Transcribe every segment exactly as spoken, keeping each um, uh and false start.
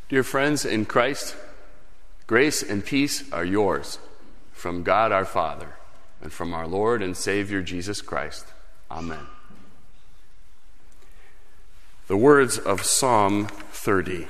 Dear friends in Christ, grace and peace are yours from God our Father and from our Lord and Savior Jesus Christ. Amen. The words of Psalm thirty.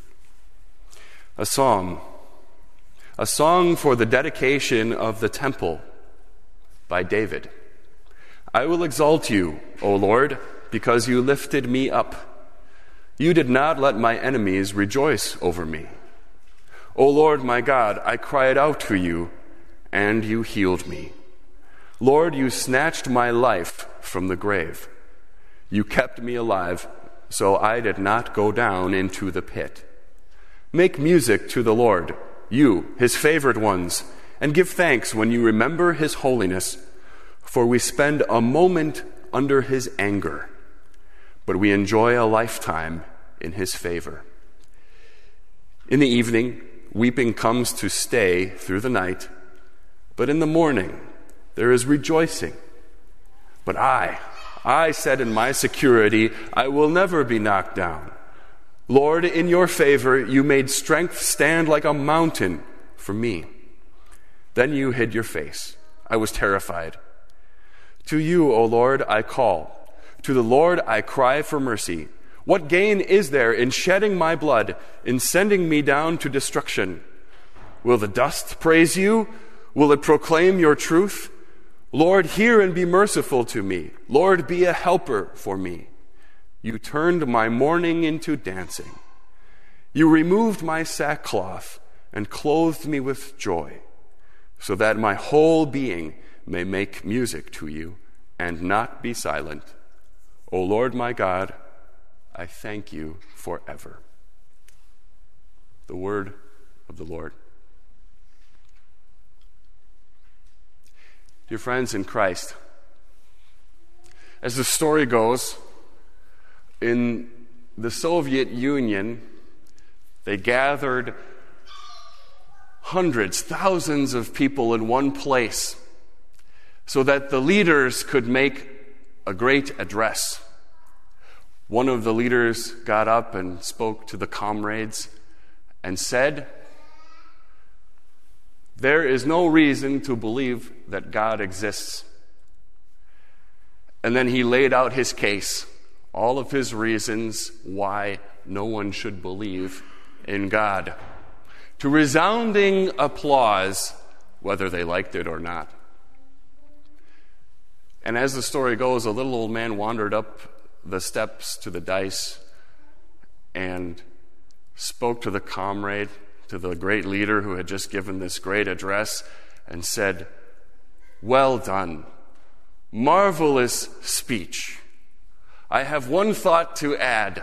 A psalm, a song for the dedication of the temple by David. I will exalt you, O Lord, because you lifted me up. You did not let my enemies rejoice over me. O Lord my God, I cried out to you, and you healed me. Lord, you snatched my life from the grave. You kept me alive, so I did not go down into the pit. Make music to the Lord, you, his favored ones, and give thanks when you remember his holiness, for we spend a moment under his anger, but we enjoy a lifetime in his favor. In the evening, weeping comes to stay through the night, but in the morning there is rejoicing. But I, I said in my security, I will never be knocked down. Lord, in your favor you made strength stand like a mountain for me. Then you hid your face. I was terrified. To you, O Lord, I call. To the Lord I cry for mercy. What gain is there in shedding my blood, in sending me down to destruction? Will the dust praise you? Will it proclaim your truth? Lord, hear and be merciful to me. Lord, be a helper for me. You turned my mourning into dancing. You removed my sackcloth and clothed me with joy, so that my whole being may make music to you and not be silent. O Lord my God, I thank you forever. The word of the Lord. Dear friends in Christ, as the story goes, in the Soviet Union, they gathered hundreds, thousands of people in one place so that the leaders could make a great address. One of the leaders got up and spoke to the comrades and said, "There is no reason to believe that God exists." And then he laid out his case, all of his reasons why no one should believe in God, to resounding applause, whether they liked it or not. And as the story goes, a little old man wandered up the steps to the dais and spoke to the comrade, to the great leader who had just given this great address, and said, "Well done, marvelous speech. I have one thought to add,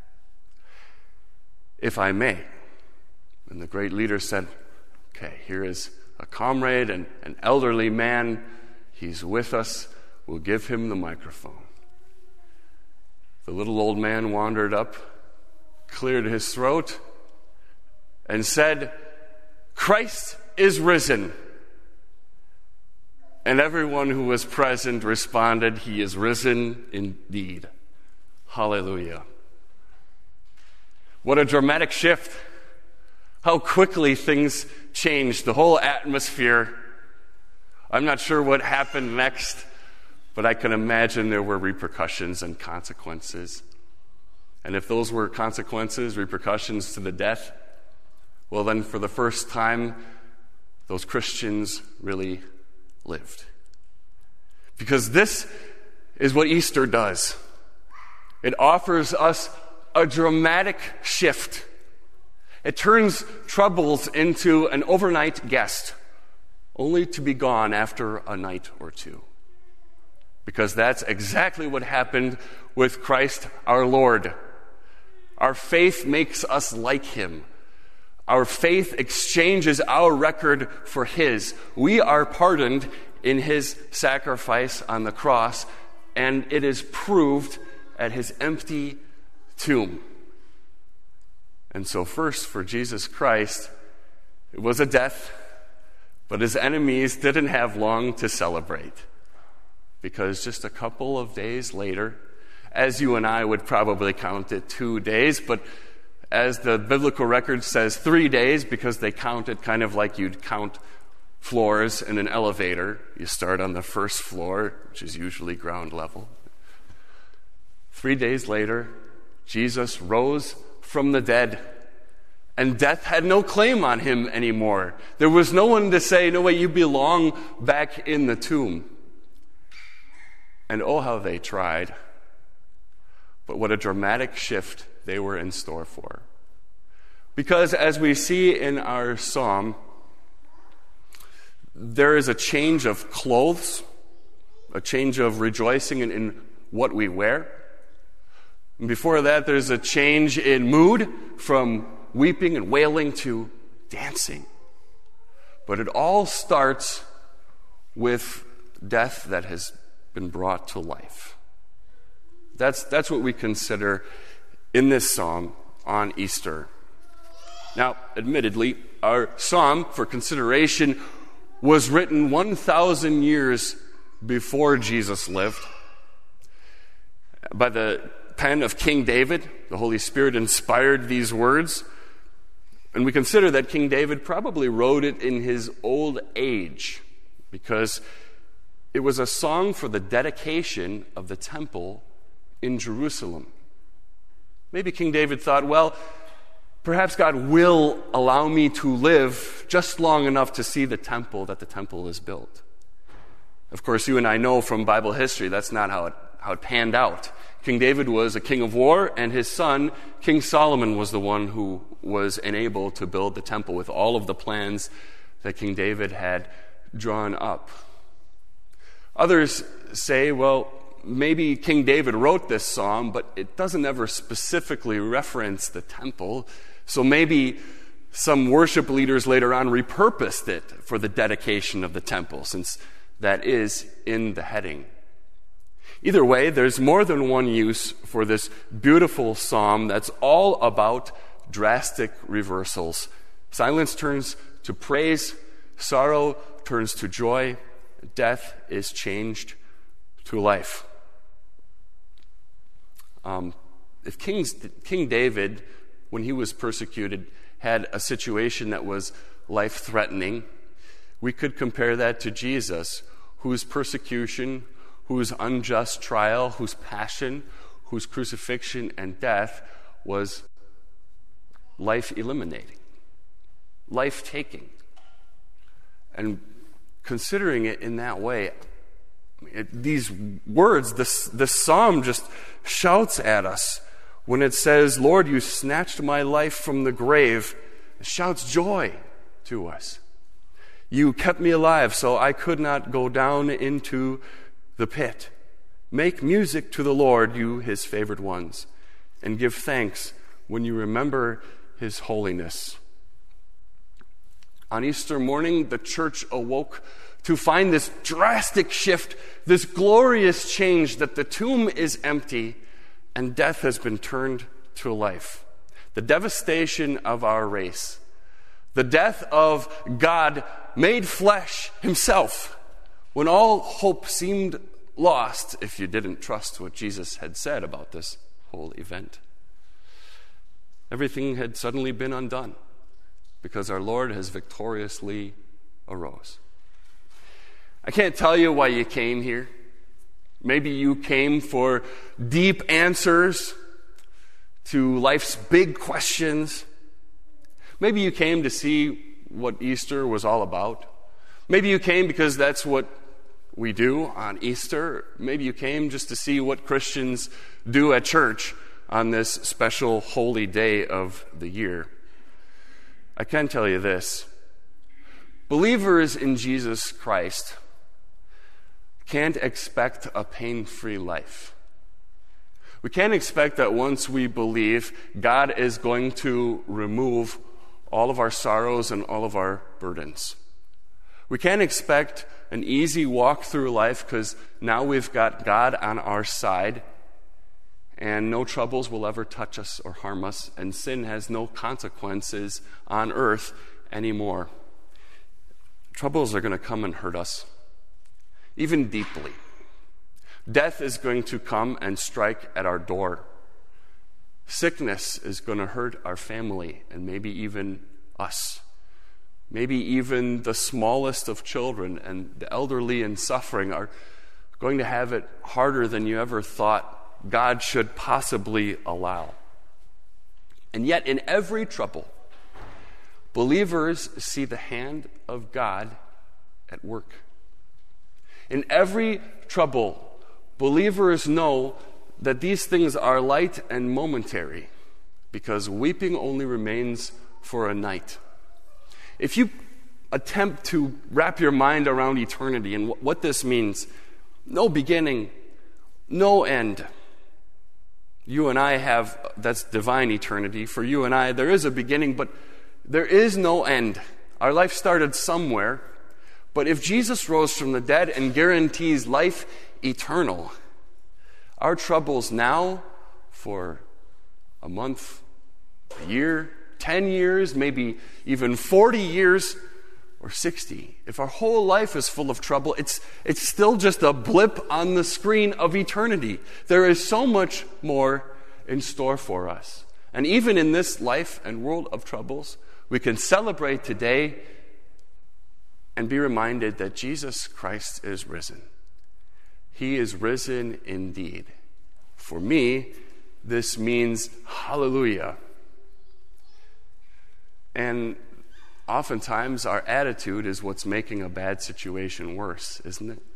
if I may." And the great leader said, "Okay, here is a comrade, and an elderly man. He's with us. We'll give him the microphone." The little old man wandered up, cleared his throat, and said, "Christ is risen." And everyone who was present responded, "He is risen indeed." Hallelujah. What a dramatic shift. How quickly things changed, the whole atmosphere. I'm not sure what happened next, but I can imagine there were repercussions and consequences. And if those were consequences, repercussions to the death, well then for the first time, those Christians really lived. Because this is what Easter does. It offers us a dramatic shift. It turns troubles into an overnight guest, only to be gone after a night or two. Because that's exactly what happened with Christ our Lord. Our faith makes us like him. Our faith exchanges our record for his. We are pardoned in his sacrifice on the cross, and it is proved at his empty tomb. And so first, for Jesus Christ, it was a death, but his enemies didn't have long to celebrate. Because just a couple of days later, as you and I would probably count it two days, but as the biblical record says, three days because they count it kind of like you'd count floors in an elevator. You start on the first floor, which is usually ground level. Three days later, Jesus rose from the dead, and death had no claim on him anymore. There was no one to say, no way, you belong back in the tomb. And oh, how they tried. But what a dramatic shift they were in store for. Because as we see in our psalm, there is a change of clothes, a change of rejoicing in, in what we wear. And before that, there's a change in mood from weeping and wailing to dancing. But it all starts with death that has been brought to life. That's, that's what we consider in this psalm on Easter. Now, admittedly, our psalm for consideration was written one thousand years before Jesus lived by the pen of King David. The Holy Spirit inspired these words. And we consider that King David probably wrote it in his old age because it was a song for the dedication of the temple in Jerusalem. Maybe King David thought, well, perhaps God will allow me to live just long enough to see the temple that the temple is built. Of course, you and I know from Bible history that's not how it, how it panned out. King David was a king of war, and his son, King Solomon, was the one who was enabled to build the temple with all of the plans that King David had drawn up. Others say, well, maybe King David wrote this psalm, but it doesn't ever specifically reference the temple. So maybe some worship leaders later on repurposed it for the dedication of the temple, since that is in the heading. Either way, there's more than one use for this beautiful psalm that's all about drastic reversals. Silence turns to praise, sorrow turns to joy, death is changed to life. Um, if King's, King David, when he was persecuted, had a situation that was life-threatening, we could compare that to Jesus, whose persecution, whose unjust trial, whose passion, whose crucifixion and death was life-eliminating, life-taking. And considering it in that way, it, these words, this, this psalm just shouts at us when it says, Lord, you snatched my life from the grave. It shouts joy to us. You kept me alive so I could not go down into the pit. Make music to the Lord, you his favored ones, and give thanks when you remember his holiness. On Easter morning, the church awoke to find this drastic shift, this glorious change that the tomb is empty and death has been turned to life. The devastation of our race, the death of God made flesh himself, when all hope seemed lost if you didn't trust what Jesus had said about this whole event. Everything had suddenly been undone because our Lord has victoriously arose. I can't tell you why you came here. Maybe you came for deep answers to life's big questions. Maybe you came to see what Easter was all about. Maybe you came because that's what we do on Easter. Maybe you came just to see what Christians do at church on this special holy day of the year. I can tell you this. Believers in Jesus Christ can't expect a pain-free life. We can't expect that once we believe, God is going to remove all of our sorrows and all of our burdens. We can't expect an easy walk through life because now we've got God on our side and no troubles will ever touch us or harm us, and sin has no consequences on earth anymore. Troubles are going to come and hurt us, even deeply. Death is going to come and strike at our door. Sickness is going to hurt our family and maybe even us. Maybe even the smallest of children and the elderly and suffering are going to have it harder than you ever thought God should possibly allow. And yet, in every trouble, believers see the hand of God at work. In every trouble, believers know that these things are light and momentary, because weeping only remains for a night. If you attempt to wrap your mind around eternity and what this means, no beginning, no end. You and I have, that's divine eternity. For you and I, there is a beginning, but there is no end. Our life started somewhere. But if Jesus rose from the dead and guarantees life eternal, our troubles now for a month, a year, ten years, maybe even forty years, or sixty. If our whole life is full of trouble, it's, it's still just a blip on the screen of eternity. There is so much more in store for us. And even in this life and world of troubles, we can celebrate today and be reminded that Jesus Christ is risen. He is risen indeed. For me, this means hallelujah. And oftentimes, our attitude is what's making a bad situation worse, isn't it?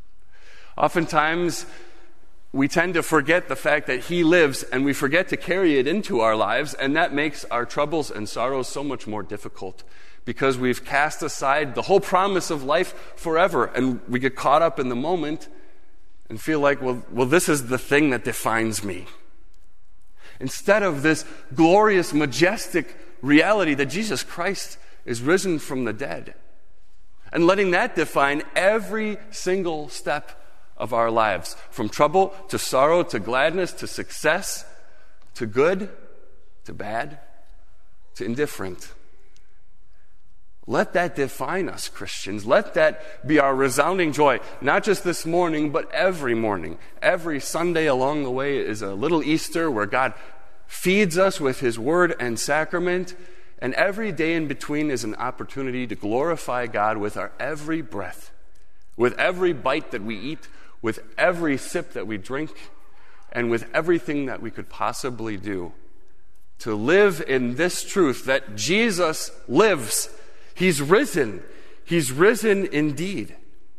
Oftentimes, we tend to forget the fact that He lives, and we forget to carry it into our lives, and that makes our troubles and sorrows so much more difficult, because we've cast aside the whole promise of life forever, and we get caught up in the moment and feel like, well, well, this is the thing that defines me. Instead of this glorious, majestic reality that Jesus Christ is risen from the dead, and letting that define every single step of our lives, from trouble to sorrow to gladness to success to good to bad to indifferent. Let that define us, Christians. Let that be our resounding joy, not just this morning, but every morning. Every Sunday along the way is a little Easter where God feeds us with His word and sacrament. And every day in between is an opportunity to glorify God with our every breath, with every bite that we eat, with every sip that we drink, and with everything that we could possibly do to live in this truth that Jesus lives. He's risen. He's risen indeed.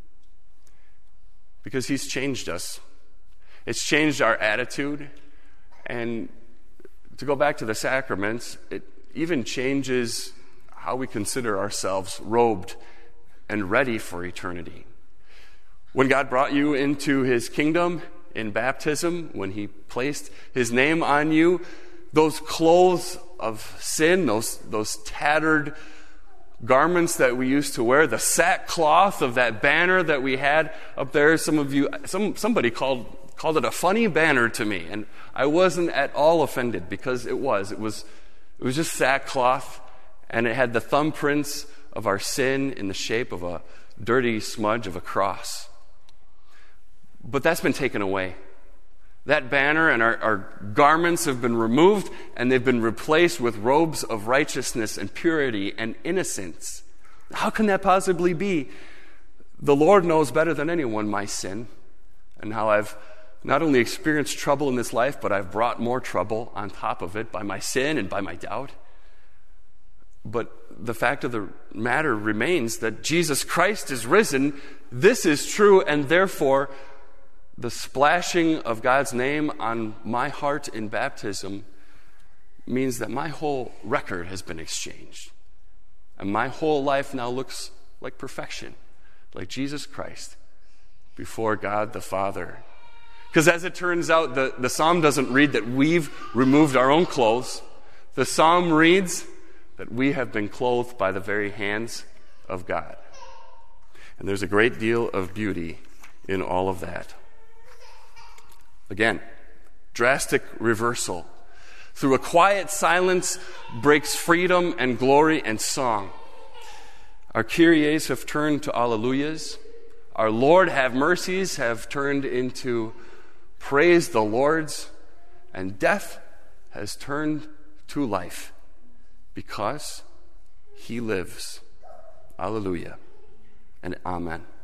Because He's changed us. It's changed our attitude. And to go back to the sacraments, it even changes how we consider ourselves robed and ready for eternity. When God brought you into His kingdom in baptism, when He placed His name on you, those clothes of sin, those, those tattered garments that we used to wear, the sackcloth of that banner that we had up there, some of you, some somebody called called it a funny banner to me, and I wasn't at all offended, because it was. It was It was just sackcloth, and it had the thumbprints of our sin in the shape of a dirty smudge of a cross. But that's been taken away. That banner and our, our garments have been removed, and they've been replaced with robes of righteousness and purity and innocence. How can that possibly be? The Lord knows better than anyone my sin, and how I've not only experienced trouble in this life, but I've brought more trouble on top of it by my sin and by my doubt. But the fact of the matter remains that Jesus Christ is risen. This is true, and therefore the splashing of God's name on my heart in baptism means that my whole record has been exchanged. And my whole life now looks like perfection, like Jesus Christ before God the Father. Because as it turns out, the, the psalm doesn't read that we've removed our own clothes. The psalm reads that we have been clothed by the very hands of God. And there's a great deal of beauty in all of that. Again, drastic reversal. Through a quiet silence breaks freedom and glory and song. Our Kyries have turned to Alleluias. Our Lord have mercies have turned into praise the Lord's. And death has turned to life because he lives. Alleluia and amen.